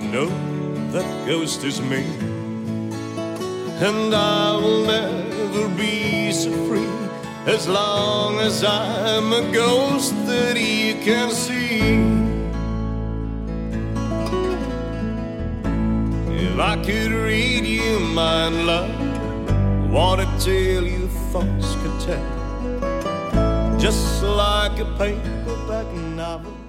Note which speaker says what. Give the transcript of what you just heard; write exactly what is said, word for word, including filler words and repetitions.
Speaker 1: know that ghost is me, and I will never be so free as long as I'm a ghost that you can see. If I could read your mind, love, what a tale your thoughts could tell, just like a paperback novel